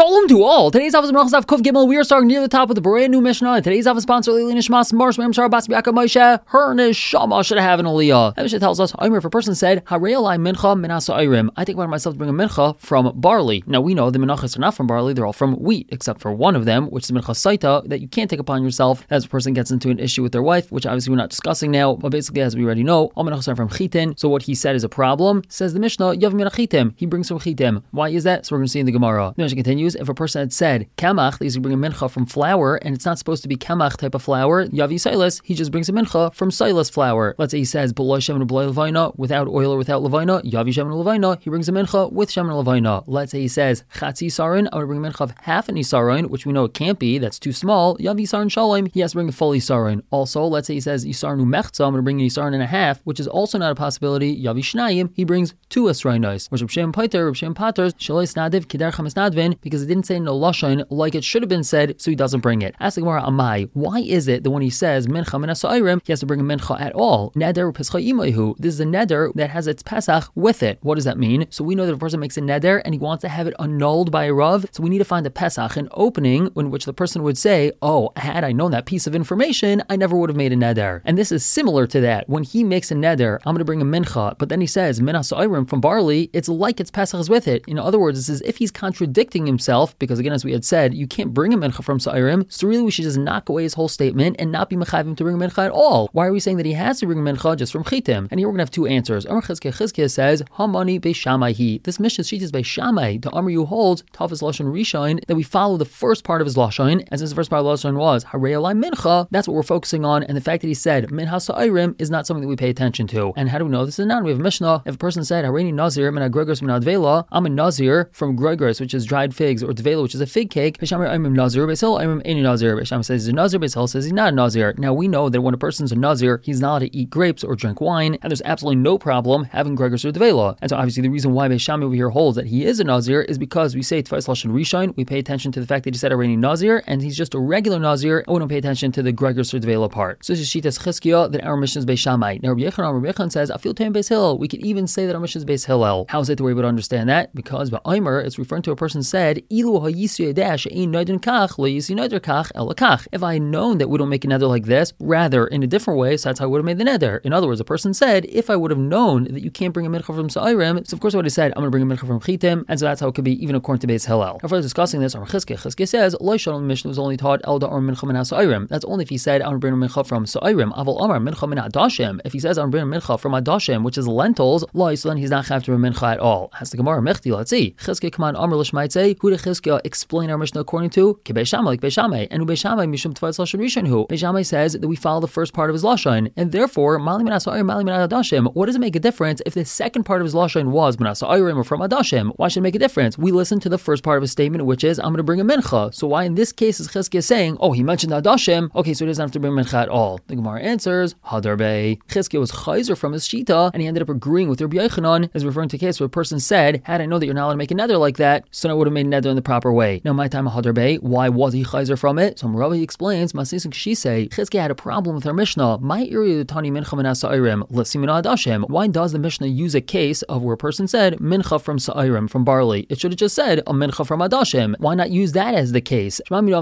Shalom to all. Today's Avos Menachos Kuf Gimel. We are starting near the top of the brand new Mishnah. Today's Avos sponsor Lili Nishmas Marsh Mem Shar Bas Biaka Moshe. Her neshama should have an aliyah. That Mishnah tells us, if a person said, "Harei alai mincha minasa ayrim," I think about myself to bring a mincha from barley. Now we know the minachas are not from barley; they're all from wheat, except for one of them, which is mincha saita, that you can't take upon yourself as a person gets into an issue with their wife, which obviously we're not discussing now. But basically, as we already know, all minachas are from chitin. So what he said is a problem. Says the Mishnah, Yav min chitim. He brings from chitim. Why is that? So we're going to see in the Gemara. The Mishnah continues, if a person had said kamach, he's going to bring a mincha from flour, and it's not supposed to be kamach type of flour, yavi silas, he just brings a mincha from silas flour. Let's say he says b'loy shemen b'loy levayna, without oil or without levayna, yavi shemen levayna, he brings a mincha with shemen levayna. Let's say he says chatzi sarin, I'm going to bring a mincha of half an isarin, which we know it can't be, that's too small, yavi sarin shalom, he has to bring a full isarin. Also, let's say he says isarnu mechza, I'm going to bring an isarin and a half, which is also not a possibility, yavi shnayim, he brings 2 asrainos. Which Reb Shem Pater, shaloi snadiv kider chamis nadvin, because it didn't say in the lashon like it should have been said, so he doesn't bring it. Ask the Gemara, Amai, why is it that when he says mincha minasa ayrim, he has to bring a mincha at all? Neder pescha imayhu. This is a neder that has its pesach with it. What does that mean? So we know that if a person makes a neder and he wants to have it annulled by a rav, so we need to find a pesach, an opening in which the person would say, oh, had I known that piece of information, I never would have made a neder. And this is similar to that. When he makes a neder, I'm going to bring a mincha, but then he says minasa ayrim from barley, it's like its pesach is with it. In other words, this is if he's contradicting himself, because again, as we had said, you can't bring a mincha from sa'irim, so really we should just knock away his whole statement and not be mechayvim to bring a mincha at all. Why are we saying that he has to bring a mincha just from chitim? And here we're going to have 2 answers. Amar Chizkiah says, Hamani Beishamai. This Mishnah sheet is Beishamai. The Amar you holds, Tafis Lashon Rishon, that we follow the first part of his Lashon, and since the first part of the Lashon was Harei alai mincha, that's what we're focusing on, and the fact that he said mincha sa'irim is not something that we pay attention to. And how do we know this is not? We have a Mishnah. If a person said Hareini Nazir min Gregors min Advela, I'm a Nazir from Gregors, which is dried figs, or Dvela, which is a fig cake. Beishamai I'm Nazir, Beis Hillel I'm any Nazir. Beishamai says he's a Nazir, Beis Hillel says he's not a Nazir. Now we know that when a person's a Nazir, he's not allowed to eat grapes or drink wine, and there's absolutely no problem having Gregors or Dvela. And so obviously the reason why Beishamai over here holds that he is a Nazir is because we say Tfais Lashon Rishon, we pay attention to the fact that he said Hareini Nazir, and he's just a regular Nazir, and we don't pay attention to the Gregors or Dvela part. So this is Shitas Chizkiah that our mission is Beishamai. Now Rabbi Yechon says, I feel time Beis Hillel. We could even say that our mission is Beis Hillel. How is it that we're able to understand that? Because by Eimer, it's referring to a person said, Ilu ha'yisi yadash ein noidin kach lo yisi noider kach el kach. If I had known that we don't make a neder like this, rather in a different way, so that's how I would have made the neder. In other words, a person said, if I would have known that you can't bring a mincha from sa'irim, so of course I would have said, I'm going to bring a mincha from chitim, and so that's how it could be even according to Beis Hillel. Now further discussing this, Chizkiah says, Lo Shalom Mishnah was only taught el da'or mincha min sa'irim. That's only if he said, I'm going to bring a mincha from sa'irim. Aval amar mincha min adashim. If he says, I'm going to bring a mincha from adashim, which is lentils, lo, so then he's not chayav to bring a mincha at all. Has the Gemara mechti, let's see. Chizkiah come on, Amr l'shmait say, who did Chizkiah explain our Mishnah according to? Ki Beishamai, like Beishamai, and Beishamai mishum tfais lashon rishon hu. Beishamai says that we follow the first part of his lashon, and therefore mali min asa'ir, mali min adashim. What does it make a difference if the second part of his lashon was min asa'ir or from adashim? Why should it make a difference? We listen to the first part of his statement, which is I'm going to bring a mincha. So why in this case is Chizkiah saying, oh, he mentioned adashim? Okay, so he doesn't have to bring mincha at all. The Gemara answers, Hadarbe. Chizkiah was chayzer from his shita, and he ended up agreeing with Rabbi Yochanan, as referring to a case where a person said, had I known that you're not allowed to make a neder like that, so I would have made a neder in the proper way. Now, my time of Hadarbe, why was he chayzer from it? So Rabbi explains, Masisik she say, Chizkiah had a problem with our Mishnah. My area tani mincha min sa'irim, l'simin adashim. Why does the Mishnah use a case of where a person said mincha from sa'irim, from barley? It should have just said a mincha from adashim. Why not use that as the case?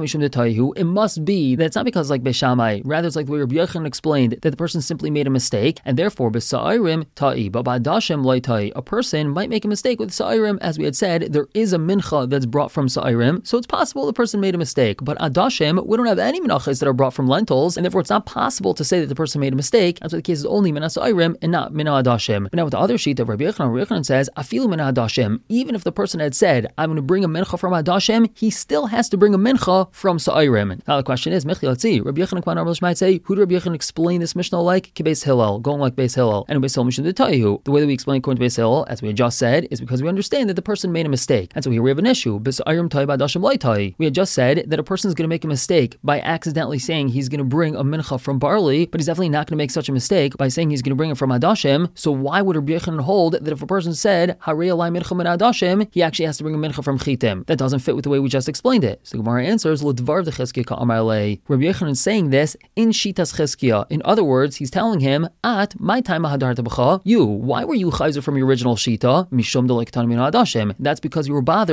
It must be that it's not because like Beishamai, rather it's like the way Rabbi Yochanan explained that the person simply made a mistake, and therefore b'sa'irim ta'i, but b'adashim loy ta'i. A person might make a mistake with sa'irim, as we had said, there is a mincha that's brought from sa'irim, so it's possible the person made a mistake. But adashim, we don't have any minachas that are brought from lentils, and therefore it's not possible to say that the person made a mistake. That's why the case is only mina sa'irim and not mina adashim. But now with the other sheet of Rabbi Yochanan says, afilu mina adashim. Even if the person had said, I'm going to bring a mincha from adashim, he still has to bring a mincha from sa'irim. Now the question is, let's see, Rabbi Yochanan might say, who did Rabbi Yochanan explain this Mishnah like? Beis Hillel, going like Beis Hillel. And Beis Hillel Mishnah to tell you, the way that we explain according to Beis Hillel, as we had just said, is because we understand that the person made a mistake. And so here we have an issue. We had just said that a person is going to make a mistake by accidentally saying he's going to bring a mincha from barley, but he's definitely not going to make such a mistake by saying he's going to bring it from adashim. So why would Rabbi Yochanan hold that if a person said Harei alai mincha min adashim, he actually has to bring a mincha from chitim? That doesn't fit with the way we just explained it. So the Gemara answers, L'dvar v'chizkiah ka'amar lei. Rabbi Yochanan is saying this in shitas Chizkiah. In other words, he's telling him, at my time hadarta b'cha, why were you chayzer from your original shita? Mishum de lektan min adashim. That's because you were bothered. Why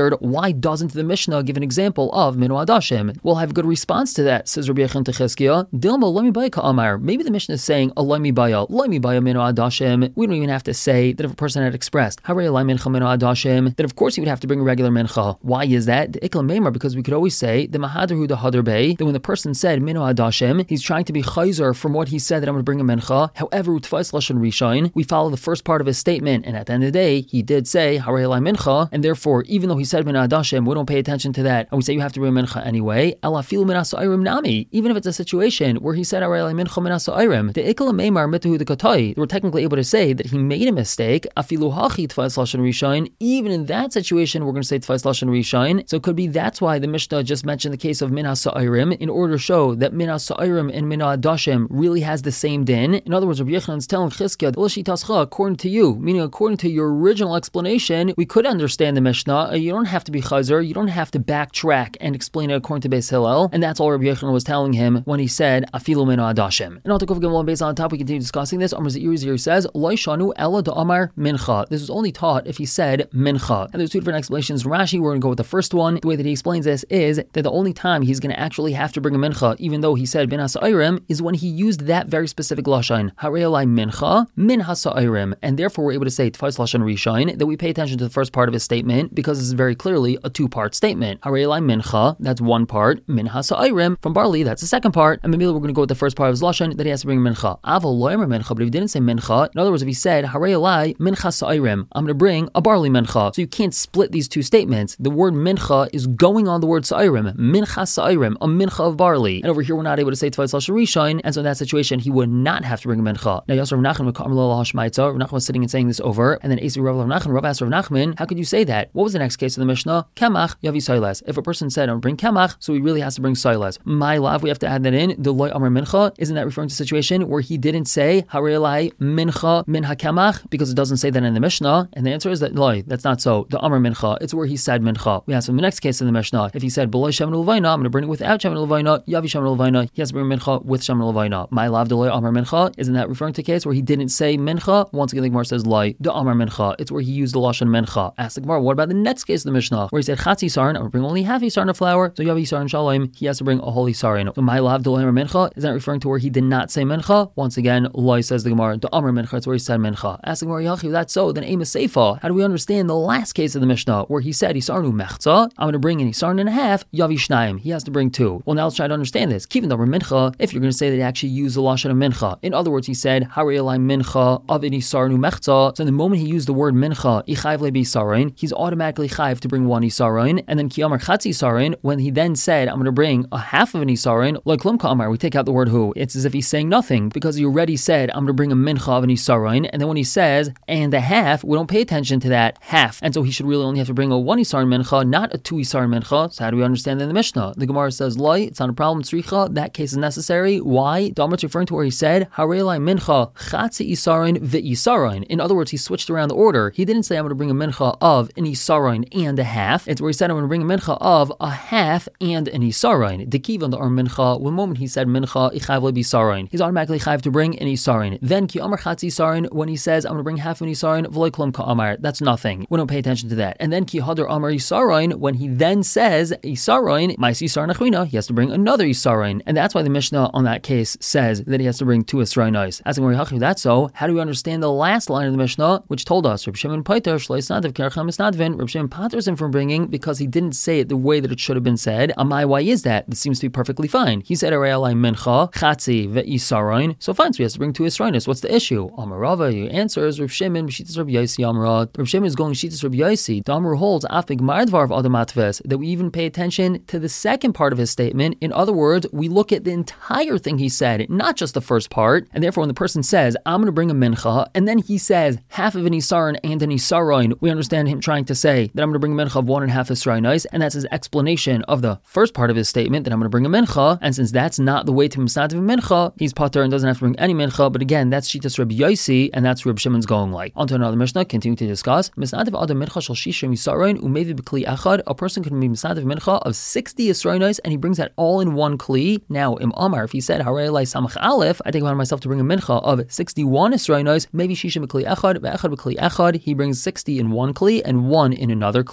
why doesn't the Mishnah give an example of Minu Adashim? We'll have a good response to that, says Rabbi Yechon Techeskia. Dilma Lomi Baya Ka'amar. Maybe the Mishnah is saying, Lomi Baya Minu Adashim. We don't even have to say that if a person had expressed, Harei Alai Mincha Minu Adashim, that of course he would have to bring a regular Mincha. Why is that? The Ikla Meimar, because we could always say, the Mahadarhu the Hadar Bey, that when the person said Minu Adashim, he's trying to be chayzer from what he said that I'm going to bring a Mincha. However, Utfais Lashon Rishon, we follow the first part of his statement, and at the end of the day, he did say Harei Alai Mincha, and therefore, even though he said Minu Adashim, we don't pay attention to that, and we say you have to bring a Mincha anyway. Ela Filu Min HaSa'irim Nami, even if it's a situation where he said Harei Alai Mincha Min HaSa'irim, the Ikla Meimar Mituhu the Katai, we're technically able to say that he made a mistake. Afilu Hachi Tfais Lashon Rishon, even in that situation, we're going to say Tfais Lashon Rishon. So it could be that's why the Mishnah just mentioned the case of Min HaSa'irim in order to show that Min HaSa'irim and Min HaAdashim really has the same din. In other words, Rabbi Yechon is telling Chizkiah, according to you, meaning according to your original explanation, we could understand the Mishnah. You don't have to be chayzer, you don't have to backtrack and explain it according to Beis Hillel. And that's all Rabbi Yechon was telling him when he said Afilu Min HaAdashim. And I'll take over based on top, we continue discussing this. Amar Zeir says, Lo Shanu Ela Da'amar Mincha. This was only taught if he said Mincha. And there's two different explanations from Rashi. We're going to go with the first one. The way that he explains this is that the only time he's going to actually have to bring a Mincha, even though he said Min HaSa'irim, is when he used that very specific Lashon, Harei Alai Mincha Min HaSa'irim. And therefore we're able to say Tfais Lashon Rishon, that we pay attention to the first part of his statement, because this is very clearly a two-part statement. Harei Alai Mincha, that's one part. Min HaSa'irim, from barley, that's the second part. And maybe we're going to go with the first part of his Lashon, that he has to bring a Mincha. Aval Lo Yomer Mincha, but if he didn't say Mincha, in other words, if he said Harei Alai Mincha Sa'irim, I'm going to bring a barley Mincha. So you can't split these two statements. The word Mincha is going on the word Sa'irim. Mincha Sa'irim, a Mincha of barley. And over here we're not able to say Tfais Lashon Rishon, and so in that situation he would not have to bring a Mincha. Now Yasser Rav Nachman Rav Nachman was sitting and saying this over, and then Esi Rav Nachman, Rav asked Rav Nachman, how could you say that? What was the next case of the Mishnah? Kemach Yavi Soiles. If a person said I'm bring Kemach, so he really has to bring Soiles. My love, we have to add that in. The Loy Amar Mincha, isn't that referring to a situation where he didn't say Harei Alai Mincha Min HaKemach, because it doesn't say that in the Mishnah? And the answer is that Loy, that's not so. The Amar Mincha, it's where he said Mincha. We ask him the next case in the Mishnah. If he said B'loy Shemen L'Levaina, I'm going to bring it without Shemen L'Levaina, Yavi Shemen L'Levaina, he has to bring Mincha with Shemen L'Levaina. My love, the Loy Amar Mincha, isn't that referring to a case where he didn't say Mincha? Once again, the Gemara says Loy, the Amar Mincha, it's where he used the Lashon Mincha. Ask the Gemara, what about the next case of the Mishnah, where he said Chatzi Sarin, I'm going to bring only half Isarin of flour, so Yavi Sarin Shalom, he has to bring a whole Isarin. So my love, the Loy Amar Mincha, is that referring to where he did not say Mincha? Once again, Loy, says the Gemara, the Amar Mincha, it's where he said Mincha. Ask the Gemara, Yachi, that's so, then Amos Seifa, how do we understand the last case of the Mishnah, where he said Isarnu Mechza, I'm going to bring an Isarin and a half, Yavi Shnaim, he has to bring two. Well, now let's try to understand this. Kivin Amar Mincha, if you're going to say that he actually used the Lashon of Mincha, in other words, he said Harei Alai Mincha of an Isarnu Mechza, so the moment he used the word Mincha, Ichayv Lebi Isarin, he's automatically chayv to bring one Isarin, and then Kiyamar Chatzi Isarin, when he then said I'm going to bring a half of an Isarin, like Klum Ka'amar, we take out the word who, it's as if he's saying nothing, because he already said I'm going to bring a Mincha of an Isarin, and then when he says and a half, we don't pay attention to that half, and so he should really only have to bring a one Isarin Mincha, not a two Isarin Mincha. So how do we understand that in the Mishnah? The Gemara says Loi, it's not a problem, Tzricha, that case is necessary. Why? Damar's referring to where he said Harei Alai Mincha Chatzi Isarin V'isarin. In other words, he switched around the order. He didn't say I'm going to bring a Mincha of an Isarin and a half. It's where he said I'm going to bring a Mincha of a half and an Isarin. The Kivan the Mincha, one moment he said Mincha Ichav Lebi Isarin, he's automatically chayv to bring an Isarin. Then Ki Amar Chatzi Isarin, when he says I'm going to bring half an Isarin, V'loi Klum Ka'amar, that's nothing. We don't pay attention to that. And then Ki Hadar Amar Isarin, when he then says Isarin, my Isarin Achwina, he has to bring another Isarin. And that's why the Mishnah on that case says that he has to bring two Isarinais. Asking where that's so, how do we understand the last line of the Mishnah, which told us Reb Shimon Paiter Shleis Nadav Kercham Misnadvin, Reb Shimon paters him from bringing because he didn't say it the way that it should have been said. Amai, why is that? This seems to be perfectly fine. He said Harei Alai Mincha Chatzi Ve'isarin, so fine, so he has to bring two Isarinis. What's the issue? Amarava, he answers Reb Shimon B'shitas Reb Yosi Amra. Reb Shimon is going Shitas Reb Yosi. Damar holds Afig Mardvar of Adam Atves, that we even pay attention to the second part of his statement. In other words, we look at the entire thing he said, not just the first part. And therefore, when the person says I'm going to bring a Mincha, and then he says half of an Isarin and an Isarin, we understand him trying to say that I'm going to bring a Mincha of 1.5 Isarinis, and that's his explanation of the first part of his statement, that I'm going to bring a Mincha. And since that's not the way to Misnad of a Mincha, he's pater and doesn't have to bring any Mincha. But again, that's Shitas Reb Yosi, and that's Reb Shimon's going like. On to another Mishnah, continue to discuss. Misnad of Adam Mincha shel Shishim Isarin umevi b'kli echad. A person can be Misnad of Mincha of 60 Isarinis, and he brings that all in one kli. Now, Im Amar, if he said Harei Alai Samach Aleph, I think about myself to bring a Mincha of 61 Isarinis, maybe Shishim b'kli echad, ve'echad b'kli echad. He brings 60 in one kli and one in another kli.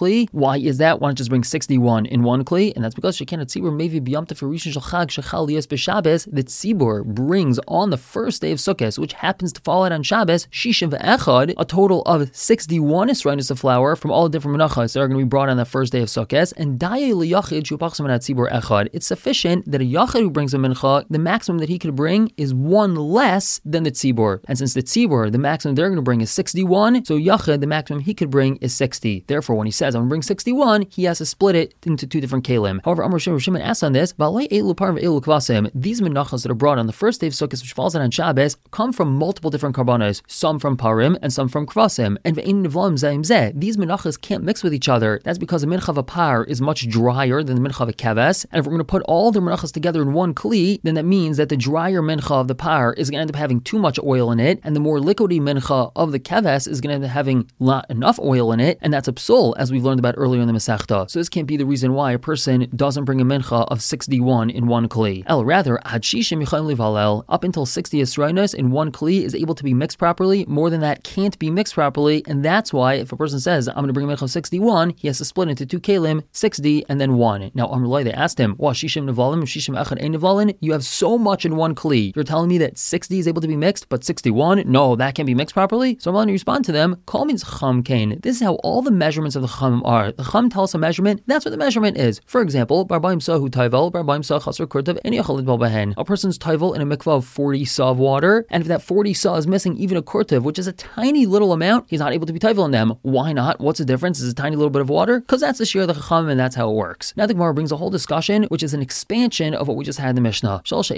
Why is that? Why don't you just bring 61 in one kli? And that's because Shekin Tzibur Mevi B'Yom Tov Rishon Shel Chag Shechal Liyos B'Shabbos, that Tzibur brings on the first day of Sukkot, which happens to fall out on Shabbos, Shishim Ve'echad, a total of 61 Esrainis of flour from all the different menachos that are going to be brought on the first day of Sukkot. And Dayei L'Yachid Shupachsam At Tzibur Echad. It's sufficient that a Yachid who brings a mincha, the maximum that he could bring is one less than the Tzibur. And since the Tzibur, the maximum they're going to bring is 61, so Yachid, the maximum he could bring is 60. Therefore, when he says, I'm going to bring 61, he has to split it into two different kalim. However, Amar Shimon asks on this, these menachos that are brought on the first day of Sukkot, which falls out on Shabbos, come from multiple different karbanos, some from parim and some from kvasim. And these menachos can't mix with each other. That's because the mincha of a par is much drier than the mincha of a keves. And if we're going to put all the menachos together in one kli, then that means that the drier mincha of the par is going to end up having too much oil in it, and the more liquidy mincha of the keves is going to end up having not enough oil in it, and that's a psul, as we've learned about earlier in the Masechta. So this can't be the reason why a person doesn't bring a mincha of 61 in one kli. Rather, up until 60 esrainos in one kli is able to be mixed properly. More than that can't be mixed properly, and that's why if a person says, I'm going to bring a mincha of 61, he has to split into two kalim, 60 and then 1. Now, Amrullah, they asked him, shishim nevalim, shishim echad ein nevalin? You have so much in one kli. You're telling me that 60 is able to be mixed, but 61? No, that can't be mixed properly? So I'm going to respond to them, Kol means chum kain. This is how all the measurements of the chum are. The chum tells us a measurement, that's what the measurement is. For example, barbaim sahu taivel, barbaim sah chasar kurtav, any achalid balbahen. A person's taivel in a mikvah of 40 saw of water, and if that 40 saw is missing even a kurtav, which is a tiny little amount, he's not able to be taivel in them. Why not? What's the difference? Is a tiny little bit of water? Because that's the shir of the chacham, and that's how it works. Now the Gemara brings a whole discussion, which is an expansion of what we just had in the Mishnah. They asked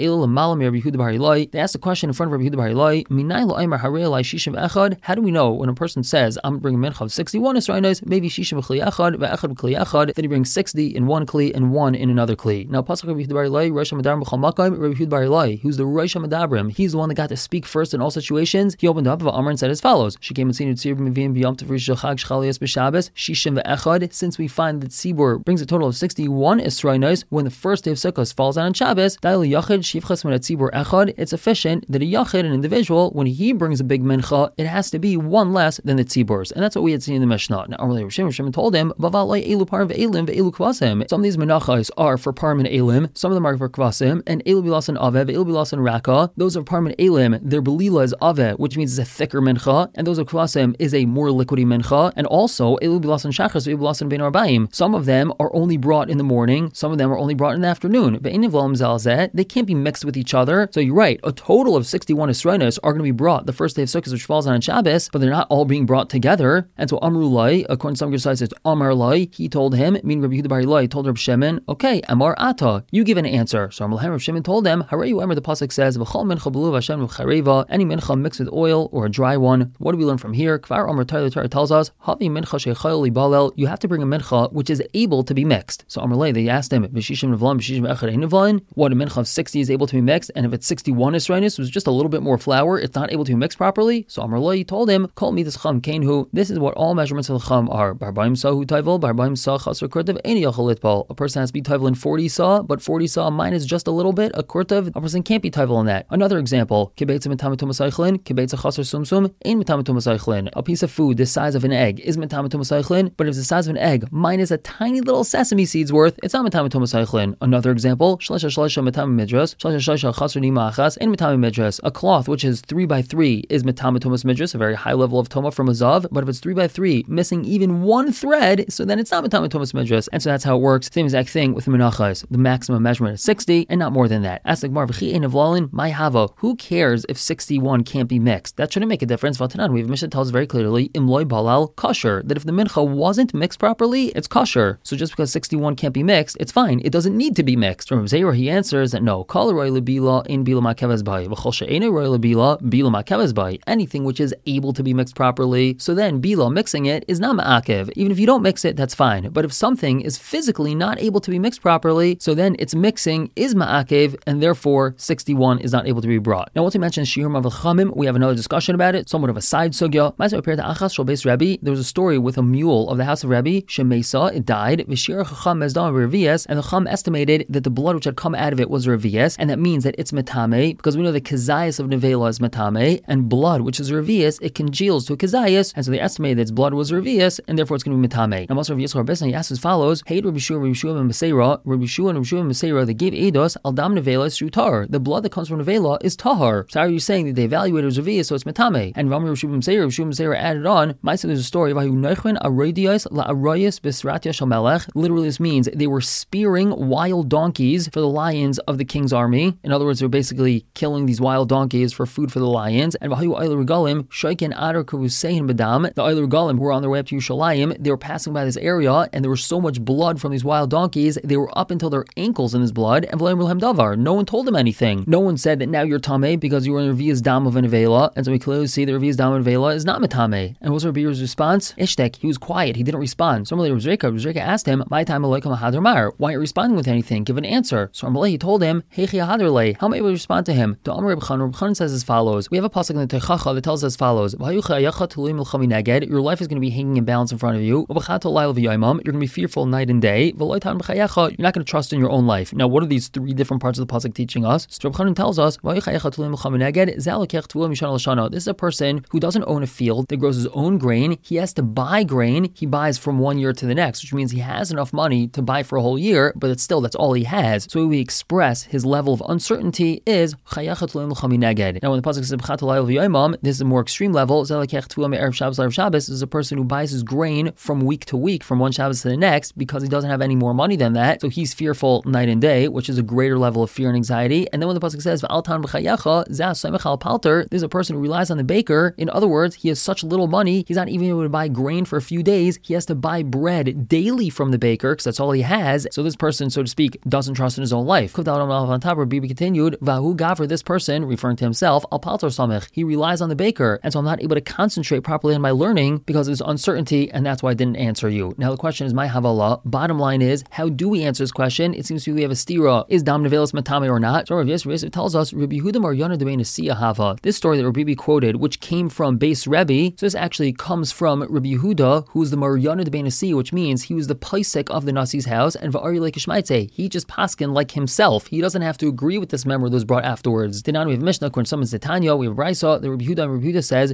the question in front of Rabbi Yehuda Bar Ilai, how do we know when a person says, I'm bringing mincha of 61 esrainos, maybe shishim b'kli echad, ve'echad b'kli echad, then he brings 60 in one kli and 1 in another kli. Now, Pasuk Rabbi Yehuda Bar Ilai, Rosh HaMadabrim b'chal makayim, Rabbi Yehuda Bar Ilai, who's the Rosh HaMadabrim, he's the one that got to speak first in all situations. He opened up of Amr and said as follows, she came and seen Tzibur Mevim B'Yom Tov Rishon Shel Chag Shechal Liyos B'Shabbos, shishim ve'echad, since we find that Tzibur brings a total of 61 esrainos when the first day of Sukkot falls out on Shabbos, it's sufficient that a yachid, an individual, when he brings a big mincha, it has to be one less than the tziburs. And that's what we had seen in the Mishnah. Now, earlier, Shimon told him, some of these menachos are for parim and elim, some of them are for kvasim, and elu bilas and aveh, elu bilas and raka. Those are parim and elim, their belila is aveh, which means it's a thicker mincha, and those of kvasim is a more liquidy mincha, and also elu bilas and shachas, elu bilas and ben arbaim. Some of them are only brought in the morning, some of them are only brought in the afternoon. They can't be mixed with each other. So you're right, a total of 61 esrainos are going to be brought the first day of Sukkot, which falls on Shabbos, but they're not all being brought together. And so Amru Lai, according to some Gersites, it's Amar Lai, he told him, meaning Rabbi Yehuda Bar Ilai told Rabbi Shimon, okay, Amar Ata, you give an answer. So Rabbi Shimon told him, Hareyu Emer, the pasuk says, V'chol mincha b'luv Hashem v'chareva, any mincha mixed with oil or a dry one. What do we learn from here? Kvar Amar Torah tells us, Havi mincha sheichayil libalel, you have to bring a mincha which is able to be mixed. So Amar Lai, they asked him, V'shishim nevlan, v'shishim echad ein nevlan, what a mincha of 60 is able to be mixed, and if it's 61 esrainos, was just a little bit more flour, it's not able to be mixed properly. So Amar Lo, told him, call me this chum kainhu. This is what all measurements of the chum are. Barbaim sahu taivel, barbaim sah chasar kurtav, any yachal litpal. A person has to be taivel in 40 saw, but 40 saw minus just a little bit, a kurtav, a person can't be taivel in that. Another example, kibeitza metamatum asaichlin, kibeitza chasar sumsum, ein metamatum asaichlin. A piece of food the size of an egg is metamatum asaichlin, but if it's the size of an egg minus a tiny little sesame seed's worth, it's not metamatum asaichlin. Another example, shlasha metam midras, shlasha chasar nima achas, and metam midras. A cloth which is 3x3 is metama tumas midras, a very high level of toma from a zav, but if it's 3x3 missing even one thread, so then it's not metama tumas midras. And so that's how it works. Same exact thing with the menachas. The maximum measurement is 60 and not more than that. Ask the Gemara, v'chi ein avlalin, my hava. Who cares if 61 can't be mixed? That shouldn't make a difference. V'tanan, we have a Mishnah tells very clearly, imloy balal kosher, that if the mincha wasn't mixed properly, it's kosher. So just because 61 can't be mixed, it's fine. It doesn't need to be mixed. From Zayra, he answers that no, kol roy lebila in bila makevas bay, v'chol she'ene roy lebila bila makevas bay. Anything which is able to be mixed properly, so then bila mixing it is not ma'akev. Even if you don't mix it, that's fine. But if something is physically not able to be mixed properly, so then its mixing is ma'akev, and therefore 61 is not able to be brought. Now, once we mentioned shiurim of chamim, we have another discussion about it, somewhat of a side sugya. There was a story with a mule of the house of Rebbe, Shemesa, it died, and the chum estimated that the blood which had come out of it was revius, and that means that it's metame, because we know the kazayas of nevela is metame, and blood which is revius, it congeals to a kazayas, and so they estimated that its blood was revius, and therefore it's going to be metame. metame. Now, Rav Yisrael Besna, he asks as follows: Hey, Rabbi Shua and Meseira, they gave Eidos al dam nevela through tar. The blood that comes from nevela is tahar. So how are you saying that they evaluate it as revius, so it's metame? And Rabbi Shua and Meseira added on. There's a story of literally, this means they were spearing wild donkeys for the lions of the king's army. In other words, they were basically killing these wild donkeys for food for the lions. And the Oiler Regalim who were on their way up to Yerushalayim, they were passing by this area, and there was so much blood from these wild donkeys, they were up until their ankles in this blood. And no one told them anything. No one said that now you're tameh because you were in Revi's dam of an avela. And so we clearly see that Revi's dam of an avela is not metame. And what was Rabbi's response? Ishtek, he was quiet, he didn't respond. So Rabbi asked him, my time why aren't you responding with anything? Give an answer. So he told him, how am I able to respond to him? The Amr Reb Chanan says as follows. We have a pasuk in the Teichacha that tells us as follows. Your life is going to be hanging in balance in front of you. You're going to be fearful night and day. You're not going to trust in your own life. Now, what are these three different parts of the pasuk teaching us? So Reb Chanan tells us, this is a person who doesn't own a field that grows his own grain. He has to buy grain. He buys from 1 year to the next, which means he has enough money to buy for a whole year, but that's all he has. So we express his level of uncertainty is now when the pasuk says this is a more extreme level. This is a person who buys his grain from week to week, from one Shabbos to the next, because he doesn't have any more money than that. So he's fearful night and day, which is a greater level of fear and anxiety. And then when the pasuk says this is a person who relies on the baker. In other words, he has such little money, he's not even able to buy grain for a few days. He has to buy bread daily from the baker because that's all he has. So this person, so to speak, doesn't trust in his own life. Bibi continued, Vahu Gavr, this person, referring to himself, al paltar samech, he relies on the baker, and so I'm not able to concentrate properly on my learning because there's uncertainty, and that's why I didn't answer you. Now the question is, my havala. Bottom line is, how do we answer this question? It seems to be we have a stira. Is dam nevelas matame or not? So Rav Yisrael tells us, Rabbi Yehuda Maryana Debein Asiya Hava. This story that Rabbi Bibi quoted, which came from Beis Rebbe, so this actually comes from Rabbi Yehuda, who is the Maryana Debein Asiya, which means he was the paisek of the Nasi's house, and Va'ari like Ishmaitze, he just paskin like himself. He doesn't have to agree with this member that was brought afterwards. Dinan, we have Mishnah, when someone's Netanya, we have Brisa, the Rabbi Yehuda says,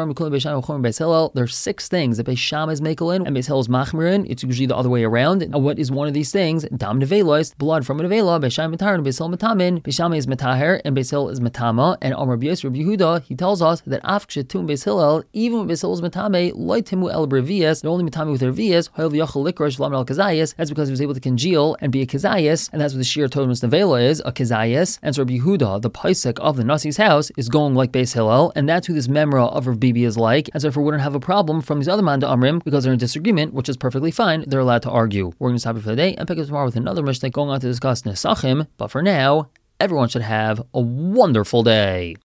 there's 6 things that Beis Shammai is makelin and Beis Hillel is machmirin. It's usually the other way around. And what is one of these things? Dam nevelos, blood from a nevela. Beis Shammai matar and Beis Hillel matamin. Beis Shammai is mataher and Beis Hillel is matama. And Amar Rabbi Yehuda, he tells us that af kshetum Beis Hillel, even when Beis Hillel is matame, loitimu el brevias, they're only matame with their vias. Hoyel v'yachal likrosh v'lam el kazayas. That's because he was able to congeal and be a kazayas, and that's what the shir totemus nevela is, a kazayas. And so Rabbi Yehuda, the paisek of the Nasi's house, is going like Beis Hillel, and that's who this memra of Rav Bibi is like. And so if we wouldn't have a problem from these other man to Amrim, because they're in disagreement, which is perfectly fine, they're allowed to argue. We're going to stop it for the day and pick up tomorrow with another Mishnah going on to discuss Nesachim. But for now, everyone should have a wonderful day.